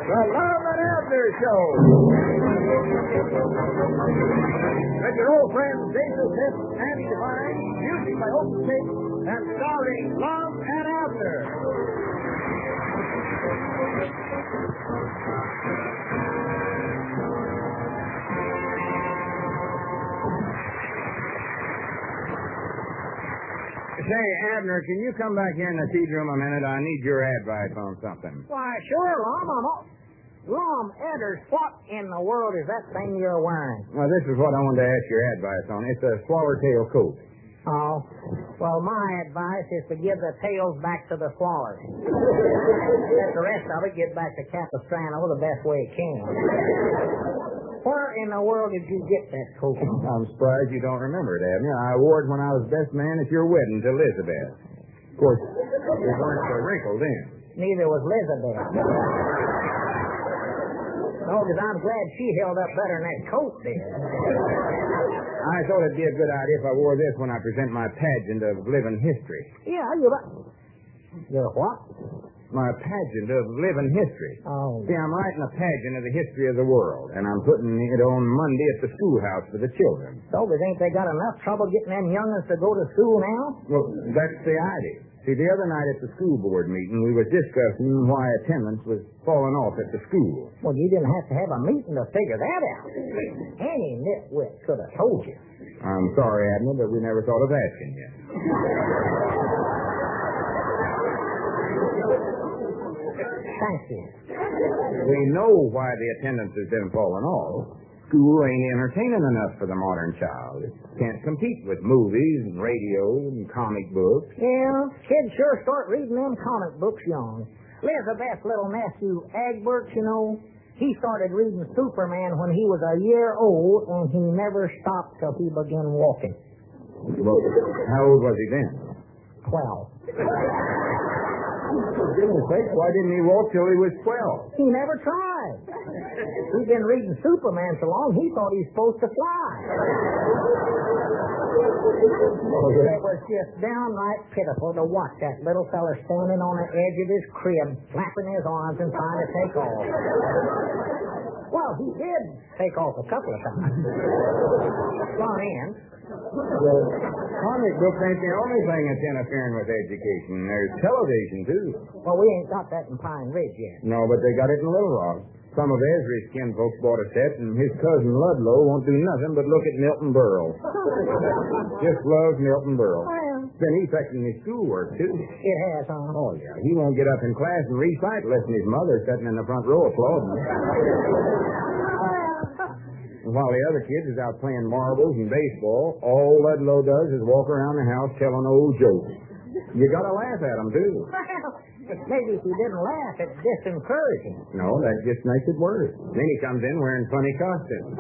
The Love and Abner Show. With your old friends Jason Smith, Andy Devine, music by Open State, and starring Love and Abner. Say, Abner, can you come back here in the feed room a minute? I need your advice on something. Why, sure, Lom. Lom, Edders, what in the world is that thing you're wearing? Well, this is what I wanted to ask your advice on. It's a swallertail coat. Oh, well, my advice is to give the tails back to the swallers. Let the rest of it get back to Capistrano the best way it can. Where in the world did you get that coat? I'm surprised you don't remember it, Abner. I wore it when I was best man at your wedding to Elizabeth. Of course, you weren't so wrinkled then. Neither was Elizabeth. No, because I'm glad she held up better than that coat did. I thought it'd be a good idea if I wore this when I present my pageant of living history. Yeah, you're what? My pageant of living history. Oh. See, I'm writing a pageant of the history of the world, and I'm putting it on Monday at the schoolhouse for the children. So, ain't they got enough trouble getting them young'uns to go to school now? Well, that's the idea. See, the other night at the school board meeting, we were discussing why attendance was falling off at the school. Well, you didn't have to have a meeting to figure that out. Any nitwit could have told you. I'm sorry, Abner, but we never thought of asking you. Thank you. We know why the attendance has been falling off. School ain't entertaining enough for the modern child. It can't compete with movies and radio and comic books. Yeah, kids sure start reading them comic books young. Elizabeth's little nephew, Egbert, he started reading Superman when he was a year old, and he never stopped till he began walking. Well, how old was he then? 12. For goodness sake, why didn't he walk till he was 12? He never tried. He'd been reading Superman so long, he thought he was supposed to fly. It was just downright pitiful to watch that little fella standing on the edge of his crib, flapping his arms and trying to take off. Well, he did take off a couple of times. Gone in. The comic books ain't the only thing that's interfering with education. There's television, too. Well, we ain't got that in Pine Ridge yet. No, but they got it in Little Rock. Some of Ezra's kin folks bought a set, and his cousin Ludlow won't do nothing but look at Milton Berle. Just loves Milton Berle. Well, Been affecting his schoolwork, too. it has, huh? Oh, yeah. He won't get up in class and recite unless his mother's sitting in the front row applauding him. And while the other kids is out playing marbles and baseball, all Ludlow does is walk around the house telling old jokes. You gotta laugh at him, too. Well, maybe if you didn't laugh, it'd disencourage him. No, that just makes it worse. Then he comes in wearing funny costumes.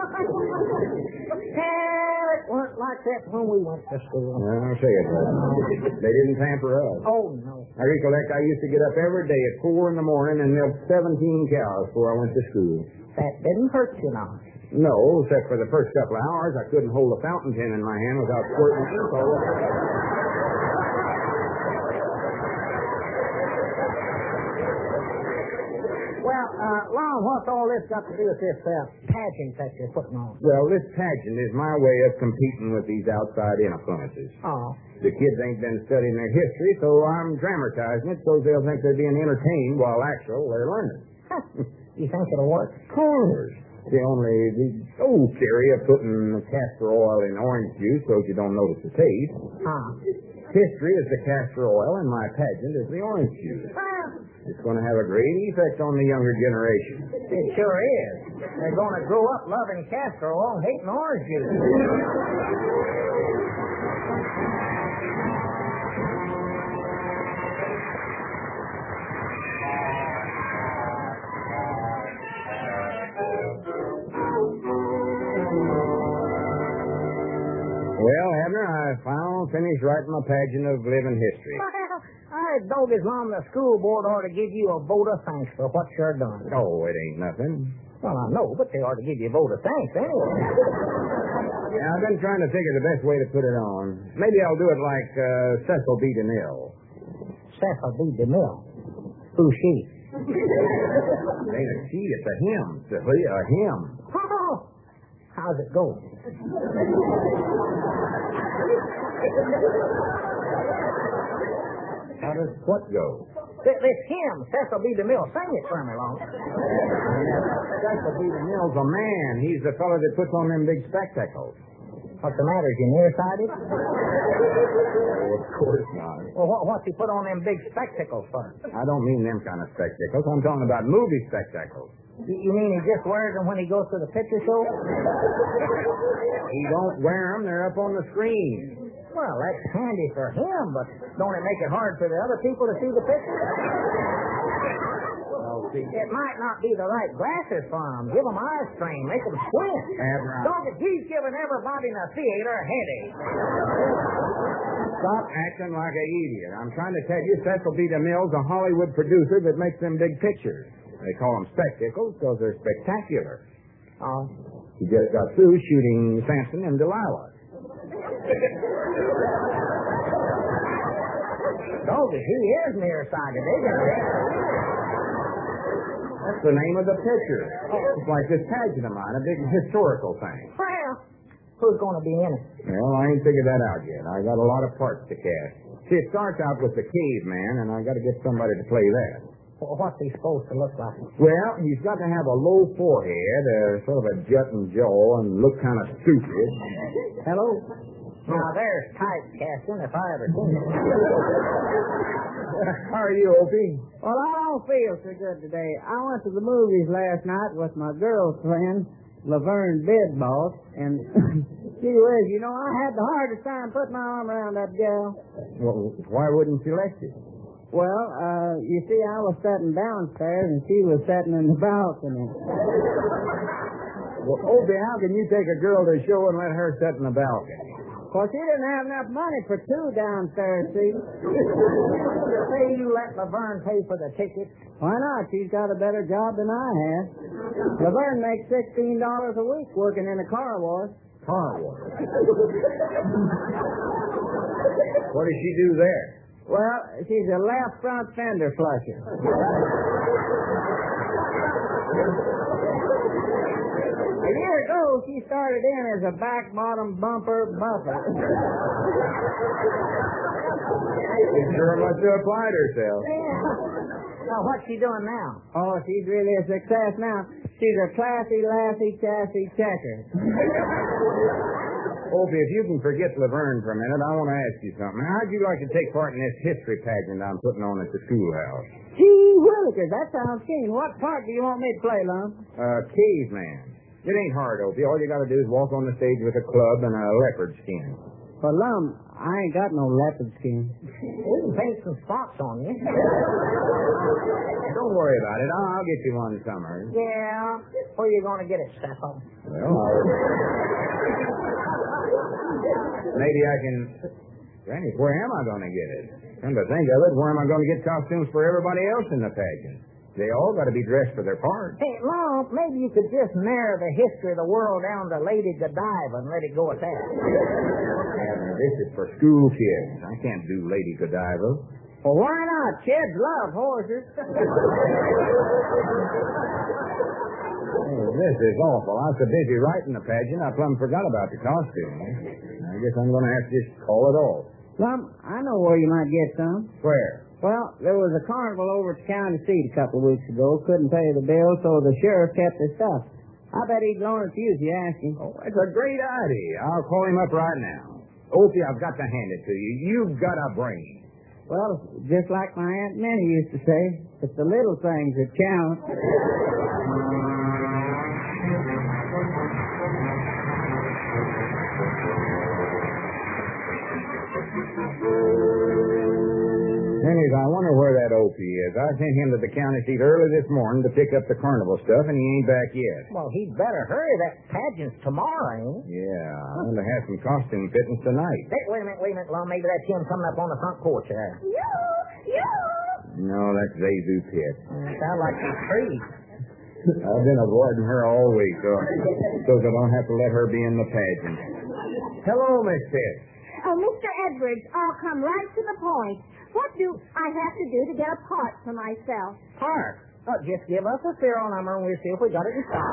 Hell, it weren't like that when we went to school. I'll say it wasn't. They didn't pamper us. Oh, no. I recollect I used to get up every day at 4 in the morning and milk 17 cows before I went to school. That didn't hurt you now. No, except for the first couple of hours, I couldn't hold a fountain pen in my hand without squirting ink all over. Well, Lon, what's all this got to do with this pageant that you're putting on? Well, this pageant is my way of competing with these outside influences. Oh. The kids ain't been studying their history, so I'm dramatizing it so they'll think they're being entertained while actually they're learning. You think it'll work? Of course. The old theory of putting castor oil in orange juice so you don't notice the taste. History is the castor oil, and my pageant is the orange juice. It's going to have a great effect on the younger generation. It sure is. They're going to grow up loving castor oil and hating orange juice. Well, Abner, I finally finished writing my pageant of living history. I dog his mom, the school board ought to give you a vote of thanks for what you're done. Oh, it ain't nothing. Well, I know, but they ought to give you a vote of thanks anyway. Yeah, I've been trying to figure the best way to put it on. Maybe I'll do it like Cecil B. DeMille. Cecil B. DeMille? Who's she? ain't a she, it's a him, Silly, a him. Oh, how's it go? How does what go? This him, Cecil B. DeMille, sing it for me, Long. Cecil B. DeMille's a man. He's the fellow that puts on them big spectacles. What's the matter? Is he nearsighted? Oh, of course not. Well, what's he put on them big spectacles for? I don't mean them kind of spectacles. I'm talking about movie spectacles. You mean he just wears them when he goes to the picture show? He don't wear them. They're up on the screen. Well, that's handy for him, but don't it make it hard for the other people to see the picture? It might not be the right glasses for him. Give them eye strain. Make them squint. Don't it? He's giving everybody in the theater a headache. Stop acting like an idiot. I'm trying to tell you, Cecil B. DeMille's a Hollywood producer that makes them big pictures. They call them spectacles because they're spectacular. Oh. He just got through shooting Samson and Delilah. Doggy, he is nearsighted, isn't he? That's the name of the picture. It's like this pageant of mine, a big historical thing. Well, who's going to be in it? Well, I ain't figured that out yet. I got a lot of parts to cast. See, it starts out with the caveman, and I got to get somebody to play that. Well, what's he supposed to look like? Well, he's got to have a low forehead, sort of a jutting jaw, and look kind of stupid. Hello? Now, there's typecasting if I ever seen it. How are you, Opie? Well, I don't feel so good today. I went to the movies last night with my girlfriend, Laverne Bidboss, and gee whiz, you know, I had the hardest time putting my arm around that gal. Well, why wouldn't she let you? Well, you see, I was sitting downstairs and she was sitting in the balcony. Well, Opie, how can you take a girl to a show and let her sit in the balcony? Of course, she didn't have enough money for two downstairs seats. Say you let Laverne pay for the ticket. Why not? She's got a better job than I have. Laverne makes $16 a week working in a car wash. Car wash? What does she do there? Well, she's a left front fender flusher. A year ago, she started in as a back bottom bumper buffer. She sure must have applied herself. Well, what's she doing now? Oh, she's really a success now. She's a classy, lassie, chassis checker. Opie, if you can forget Laverne for a minute, I want to ask you something. How'd you like to take part in this history pageant I'm putting on at the schoolhouse? Gee willikers, that sounds keen. What part do you want me to play, Lum? Caveman. It ain't hard, Opie. All you got to do is walk on the stage with a club and a leopard skin. Well, Lum, I ain't got no leopard skin. We can paint some spots on you. Don't worry about it. I'll get you one summer. Yeah. Where are you going to get it, Cecil? Well, maybe I can... Granny, where am I going to get it? Come to think of it, where am I going to get costumes for everybody else in the pageant? They all got to be dressed for their part. Hey, Long, maybe you could just narrow the history of the world down to Lady Godiva and let it go at that. This is for school kids. I can't do Lady Godiva. Well, why not? Kids love horses. Oh, this is awful. I was so busy writing the pageant, I plumb forgot about the costume. I guess I'm going to have to just call it off. Lum, I know where you might get some. Where? Well, there was a carnival over at the county seat a couple of weeks ago. Couldn't pay the bill, so the sheriff kept his stuff. I bet he'd loan it to you if you asked him. Oh, that's a great idea. I'll call him up right now. Opie, I've got to hand it to you. You've got a brain. Well, just like my Aunt Minnie used to say, it's the little things that count. Anyways, I wonder where that Opie is. I sent him to the county seat early this morning to pick up the carnival stuff, and he ain't back yet. Well, he'd better hurry. That pageant's tomorrow, ain't it? Yeah, I'm going to have some costume fittings tonight. Hey, wait a minute, Lum. Maybe that's him coming up on the front porch there. No, that's Zazu Pitt. Sound like she's free. I've been avoiding her all week, so that I don't have to let her be in the pageant. Hello, Miss Pitt. Oh, Mr. Edwards, I'll come right to the point. What do I have to do to get a part for myself? Part? Just give us a serial number and we'll see if we got it in stock.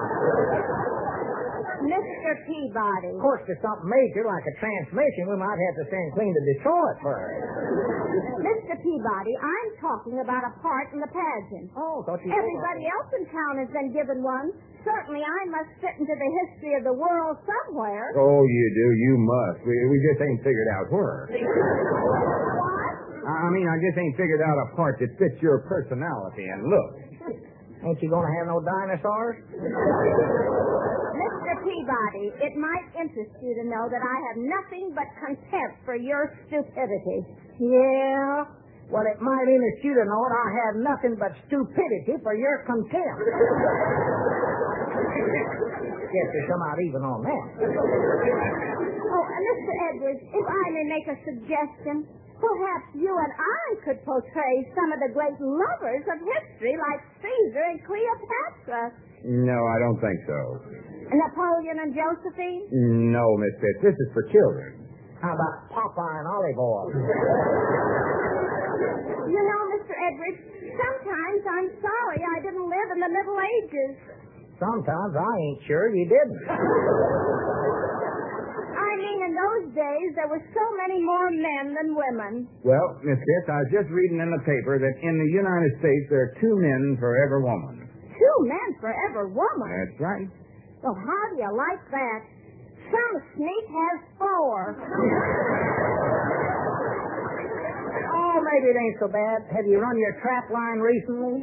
Mr. Peabody. Of course, if something major like a transmission, we might have to send clean to Detroit first. Mr. Peabody, I'm talking about a part in the pageant. Oh, thought you Everybody else in town has been given one. Certainly I must fit into the history of the world somewhere. Oh, you do. You must. We just ain't figured out where. What? I mean, I just ain't figured out a part that fits your personality and look. Ain't you going to have no dinosaurs? Mr. Peabody, it might interest you to know that I have nothing but contempt for your stupidity. Yeah? Well, it might interest you to know that I have nothing but stupidity for your contempt. Guess there's some out even on that. Oh, Mr. Edwards, if I may make a suggestion, perhaps you and I could portray some of the great lovers of history like Caesar and Cleopatra. No, I don't think so. Napoleon and Josephine? No, Miss Fitz. This is for children. How about Popeye and Olive Oil? You know, Mr. Edwards, sometimes I'm sorry I didn't live in the Middle Ages. Sometimes I ain't sure you didn't. I mean, in those days, there were so many more men than women. Well, Miss Fitz, I was just reading in the paper that in the United States there are 2 men for every woman. 2 men for every woman? That's right. Well, how do you like that? Some sneak has 4. Oh, maybe it ain't so bad. Have you run your trap line recently?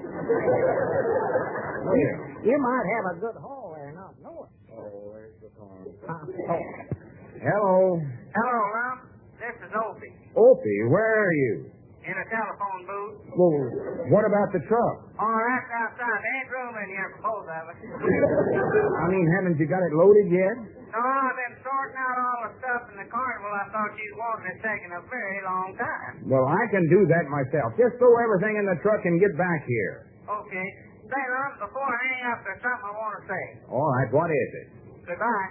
You might have a good haul there, not know it. Oh, there's the phone. Hello. Hello, Mom. This is Opie. Opie, where are you? In a telephone booth. Well, what about the truck? Oh, that's outside. There ain't room in here for both of us. I mean, haven't you got it loaded yet? No, I've been sorting out all the stuff in the carnival. I thought you wanted it taking a very long time. Well, I can do that myself. Just throw everything in the truck and get back here. Okay. Say, Mom, before I hang up, there's something I want to say. All right, what is it? Goodbye.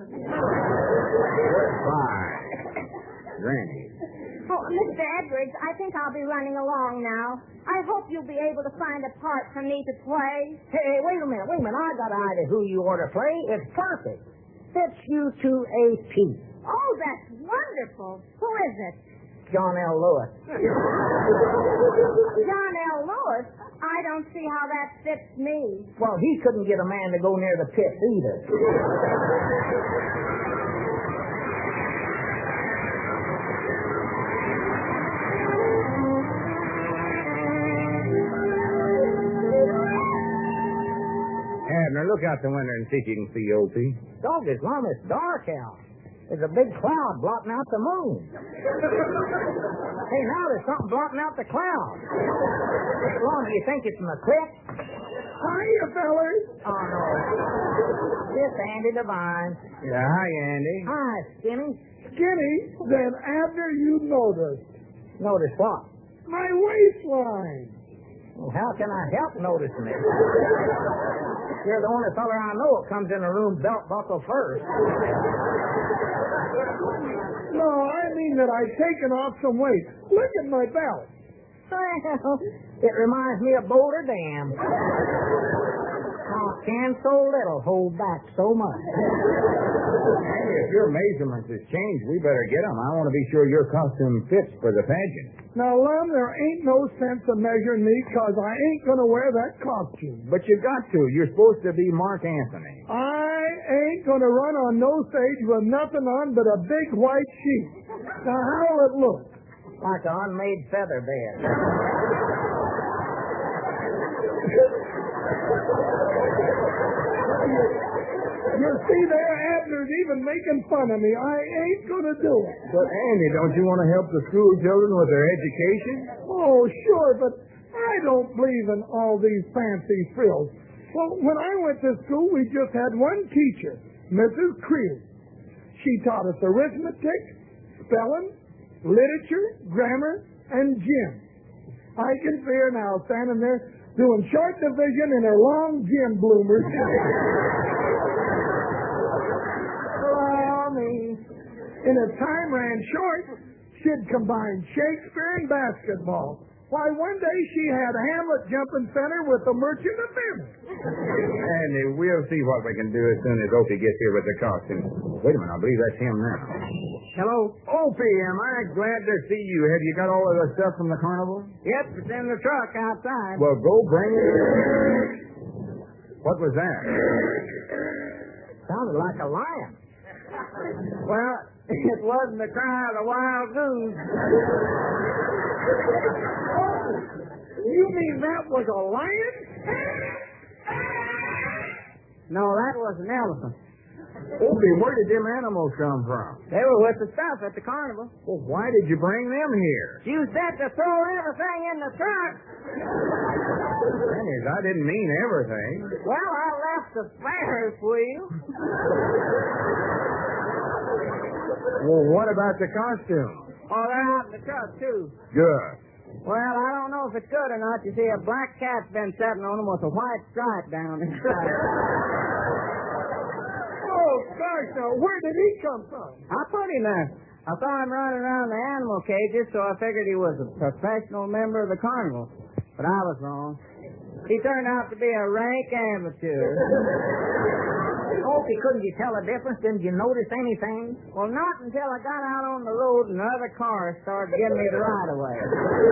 Bye. Granny. Oh, Mr. Edwards, I think I'll be running along now. I hope you'll be able to find a part for me to play. Hey, wait a minute. I got an idea who you ought to play. It's perfect. Fits you to a T. Oh, that's wonderful. Who is it? John L. Lewis. John L. Lewis? I don't see how that fits me. Well, he couldn't get a man to go near the pits either. Abner, look out the window and see if you can see Opie. Dog, as long as it's dark out. There's a big cloud blotting out the moon. Hey, now there's something blotting out the cloud. How long do you think it's an eclipse? Hiya, fellas. Oh, no. It's Andy Devine. Yeah, hi, Andy. Hi, Skinny. Skinny, then after you noticed Notice what? my waistline. Well, how can I help noticing it? You're the only feller I know that comes in a room belt buckle first. No, I mean that I've taken off some weight. Look at my belt. Well, it reminds me of Boulder Dam. How can so little hold back so much? Andy, if your measurements has changed, we better get them. I want to be sure your costume fits for the pageant. Now, Lem, there ain't no sense of measuring me because I ain't going to wear that costume. But you got to. You're supposed to be Mark Anthony. I ain't going to run on no stage with nothing on but a big white sheet. Now, how'll it look? Like an unmade feather bed. You see there, Abner's even making fun of me. I ain't going to do it. But, Andy, don't you want to help the school children with their education? Oh, sure, but I don't believe in all these fancy frills. Well, when I went to school, we just had one teacher, Mrs. Creel. She taught us arithmetic, spelling, literature, grammar, and gym. I can see her now standing there doing short division in her long gym bloomers. Oh, me. And if time ran short, she'd combine Shakespeare and basketball. Why, one day she had Hamlet jumping center with the Merchant of Venice. Andy, we'll see what we can do as soon as Opie gets here with the costume. Wait a minute, I believe that's him now. Hello? Opie, am I glad to see you. Have you got all of the stuff from the carnival? Yep, it's in the truck outside. Well, go bring it. What was that? Sounded like a lion. Well, it wasn't the cry of the wild goose. You mean that was a lion? No, that was an elephant. Opie, where did them animals come from? They were with the stuff at the carnival. Well, why did you bring them here? You said to throw everything in the truck. Dennis, I didn't mean everything. Well, I left the Ferris wheel. Well, what about the costume? Oh, they're out in the truck, too. Good. Well, I don't know if it's good or not. You see, a black cat's been sitting on them with a white stripe down his side. Oh, gosh, now, where did he come from? I put him there. I saw him running around the animal cages, so I figured he was a professional member of the carnival. But I was wrong. He turned out to be a rank amateur. Opie, couldn't you tell the difference? Didn't you notice anything? Well, not until I got out on the road and the other cars started giving me the right of way.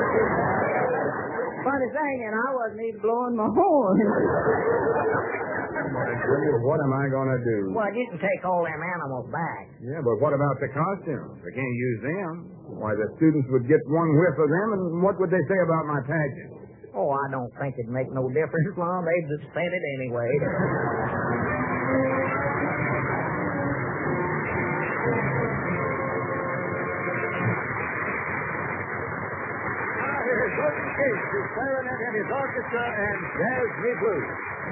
Funny thing, and I wasn't even blowing my horn. What am I going to do? Well, you can take all them animals back. Yeah, but what about the costumes? We can't use them. Why, the students would get one whiff of them, and what would they say about my pageant? Oh, I don't think it'd make no difference, Mom. They'd just spend it anyway. Here's Gordon Case, his clarinet and his orchestra, and Jazz Me Blues.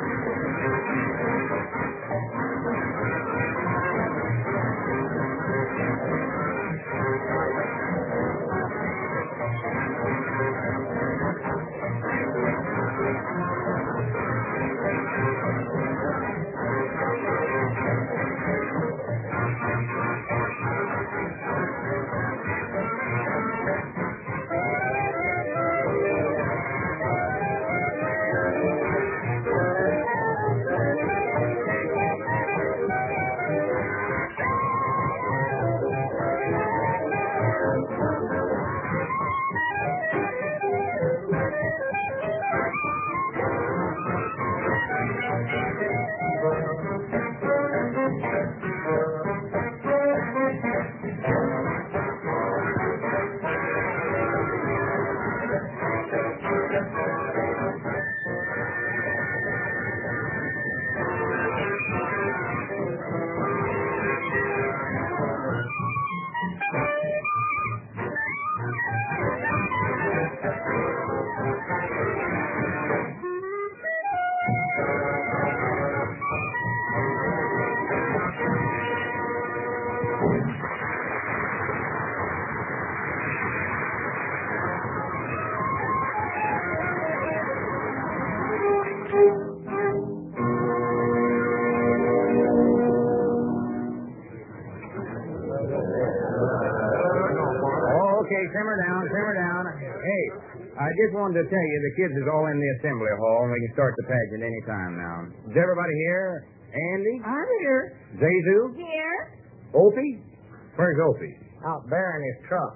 Simmer down. Hey, I just wanted to tell you the kids is all in the assembly hall, and we can start the pageant any time now. Is everybody here? Andy? I'm here. Zazu? Here? Opie? Where's Opie? Out there in his truck.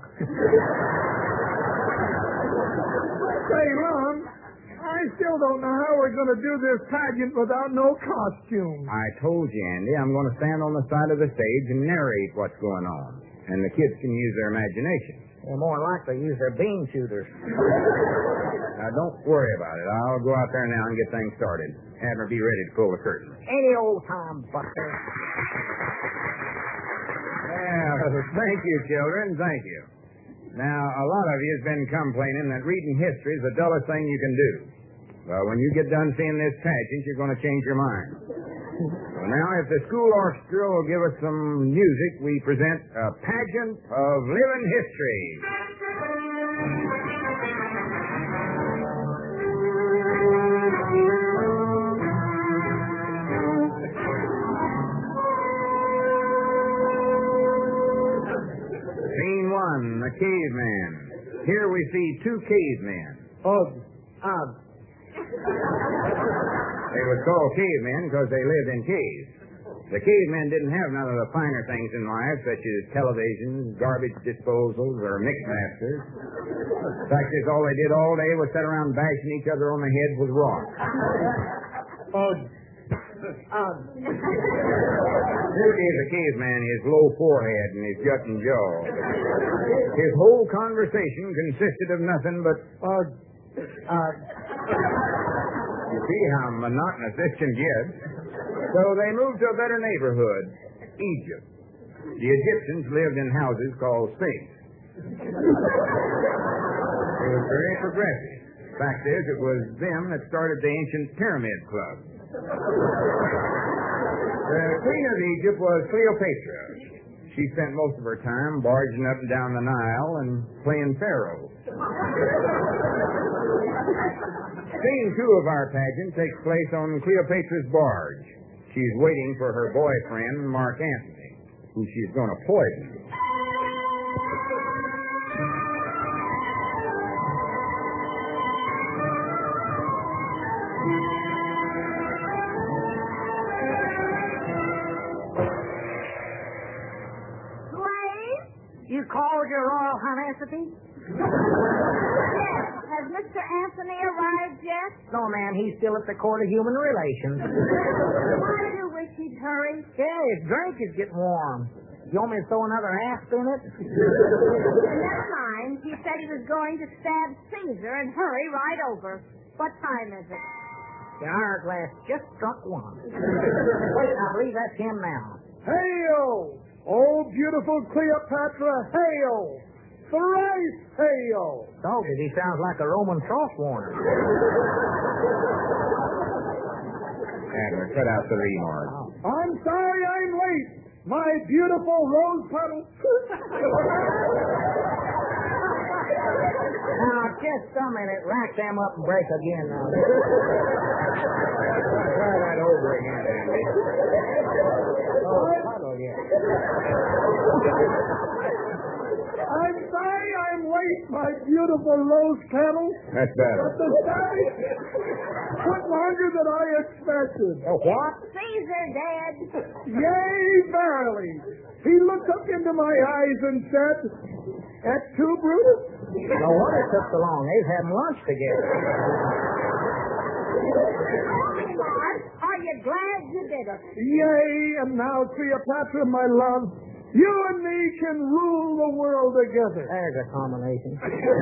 Say, Lon, I still don't know how we're going to do this pageant without no costume. I told you, Andy, I'm going to stand on the side of the stage and narrate what's going on. And the kids can use their imagination. They're more likely to use their bean shooters. Now, don't worry about it. I'll go out there now and get things started. Have her be ready to pull the curtain. Any old time, Buster. Yeah, thank you, children. Thank you. Now, a lot of you has been complaining that reading history is the dullest thing you can do. Well, when you get done seeing this pageant, you're going to change your mind. Well, now, if the school orchestra will give us some music, we present a pageant of living history. Scene 1, the caveman. Here we see two cavemen. Ugh. They were called cavemen because they lived in caves. The cavemen didn't have none of the finer things in life, such as televisions, garbage disposals, or mixmasters. The fact is, all they did all day was sit around bashing each other on the head with rocks. Here is a caveman, his low forehead and his jutting jaw. His whole conversation consisted of nothing but You see how monotonous this can get. So they moved to a better neighborhood, Egypt. The Egyptians lived in houses called sphinx. It was very progressive. Fact is, it was them that started the ancient Pyramid Club. The queen of Egypt was Cleopatra. She spent most of her time barging up and down the Nile and playing pharaoh. Scene 2 of our pageant takes place on Cleopatra's barge. She's waiting for her boyfriend, Mark Antony, who she's going to poison. You called your Royal Highnessity? Yes. Has Mr. Anthony arrived yet? No, ma'am. He's still at the Court of Human Relations. I do wish he'd hurry. Yeah, his drink is getting warm. You want me to throw another asp in it? Never mind. He said he was going to stab Caesar and hurry right over. What time is it? The hourglass just struck 1. Wait, I believe that's him now. Hail! Oh, beautiful Cleopatra, hail! Thrice hail! Dog, he sounds like a Roman sauce warner. Adler, cut out the remark. I'm sorry I'm late. My beautiful rose petal. Now, just a minute. Rack them up and break again now. Try that over again, Andy. I'm sorry I'm late, my beautiful rose petal. That's better. But the study took longer than I expected. What? Caesar dead. Yea, verily. He looked up into my eyes and said, "At two, Brutus?" No wonder it took so long. They've had lunch together. Mark, are you glad you did it? Yea, and now, Cleopatra, my love, you and me can rule the world together. There's a combination.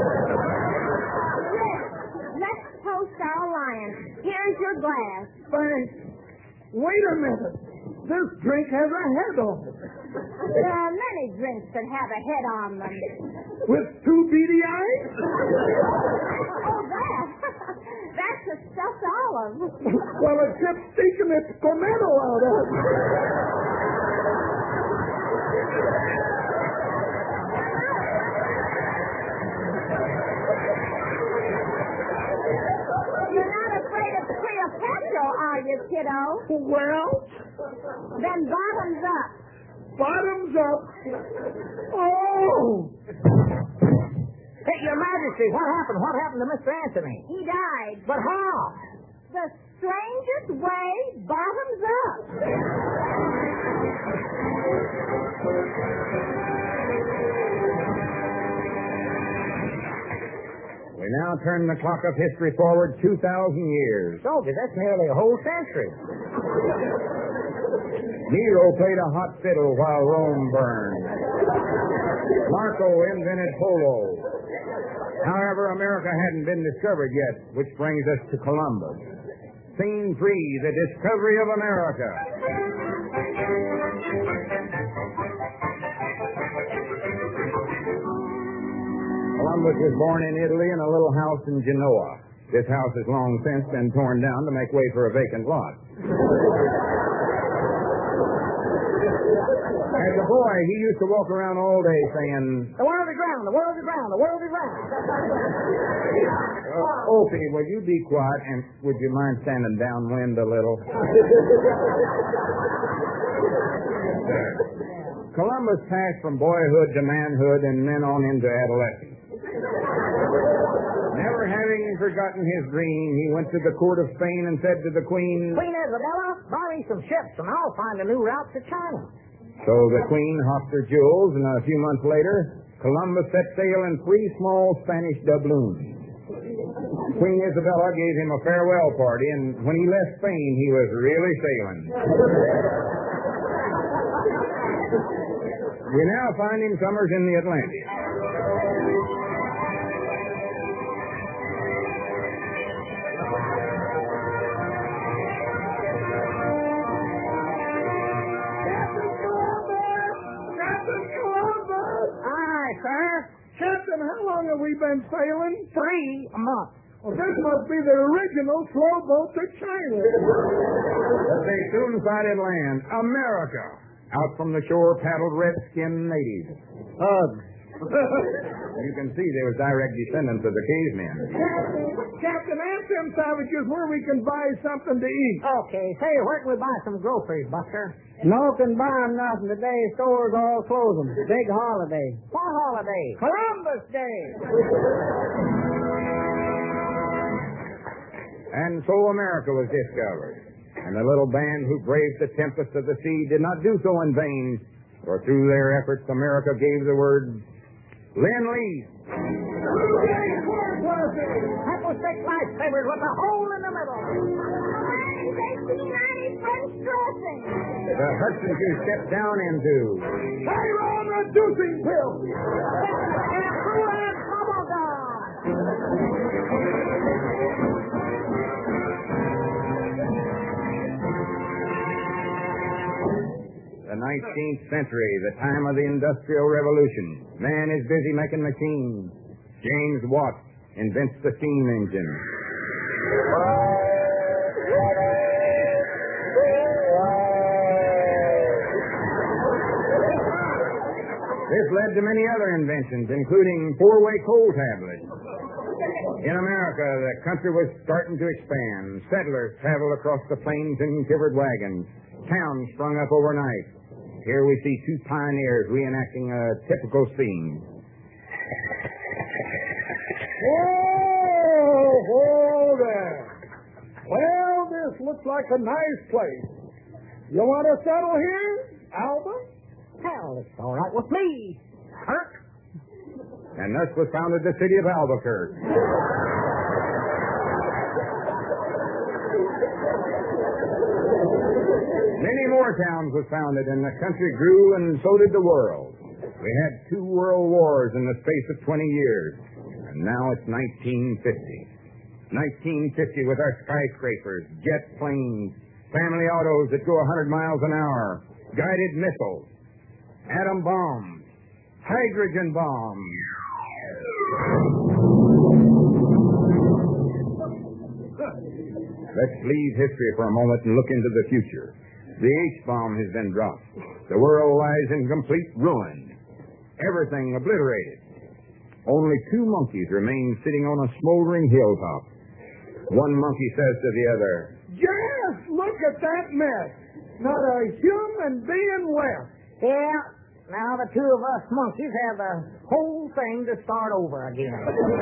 Let's toast our alliance. Here's your glass. Thanks. Wait a minute. This drink has a head on it. There are many drinks that have a head on them. With two beady eyes? Oh, that. That's a stuffed olive. Well, it kept stinking its pimento out of it. You're not afraid of Cleopatra, are you, kiddo? Well, Then bottoms up. bottoms up. Oh! Hey, Your Majesty, what happened? What happened to Mr. Anthony? He died. But how? The strangest way, bottoms up. We now turn the clock of history forward 2,000 years. Soldier, that's nearly a whole century. Nero played a hot fiddle while Rome burned. Marco invented polo. However, America hadn't been discovered yet, which brings us to Columbus. Scene 3, the discovery of America. Columbus was born in Italy in a little house in Genoa. This house has long since been torn down to make way for a vacant lot. As a boy, he used to walk around all day saying, The world is round, the world is round, the world is round. Opie, would you be quiet and would you mind standing downwind a little? Columbus passed from boyhood to manhood and then on into adolescence. Never having forgotten his dream. He went to the court of Spain and said to the queen, Queen Isabella, buy me some ships and I'll find a new route to China. So the queen hopped her jewels, and a few months later, Columbus set sail in 3 small Spanish doubloons. Queen Isabella gave him a farewell party, and when he left Spain, he was really sailing. We now find him summers in the Atlantic. Captain, how long have we been sailing? 3 months. Well, this must be the original slow boat to China. But they soon sighted land. America. Out from the shore paddled red-skinned natives. Hugs. You can see they were direct descendants of the cavemen. Captain, ask them savages where we can buy something to eat. Okay, say, where can we buy some groceries, Buster? No can buy 'em nothing today. Stores all close 'em. Big holiday. What holiday? Columbus Day. And so America was discovered. And the little band who braved the tempest of the sea did not do so in vain, for through their efforts America gave the word Lend-Lease. That was 6 lifesavers with a hole in the middle. 1890 French dressing. The Hudson you stepped down into. Chiron reducing pill. And bubble gum. The 19th century, the time of the Industrial Revolution. Man is busy making machines. James Watt invents the steam engine. This led to many other inventions, including four-way coal tablets. In America, the country was starting to expand. Settlers traveled across the plains in covered wagons. Towns sprung up overnight. Here we see 2 pioneers reenacting a typical scene. Whoa there. Well, this looks like a nice place. You want to settle here, Alba? Hell, it's all right with me. Kirk? And thus was founded the city of Albuquerque. Many more towns was founded, and the country grew, and so did the world. We had 2 world wars in the space of 20 years, and now it's 1950. 1950 with our skyscrapers, jet planes, family autos that go 100 miles an hour, guided missiles, atom bombs, hydrogen bombs. Let's leave history for a moment and look into the future. The H-bomb has been dropped. The world lies in complete ruin. Everything obliterated. Only 2 monkeys remain sitting on a smoldering hilltop. One monkey says to the other, Just look at that mess. Not a human being left. Yeah, now the 2 of us monkeys have the whole thing to start over again.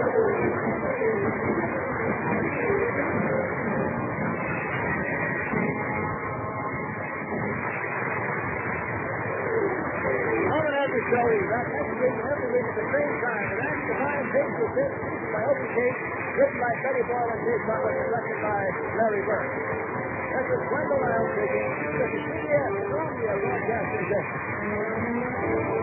Next week, every week at the same time. And that's the Fine Pigs with this by Opie Kate, written by Betty Boyle and Jay Butler, directed by Larry Burke. This is Wendell Isle speaking. This is CBS, Columbia Broadcasting System.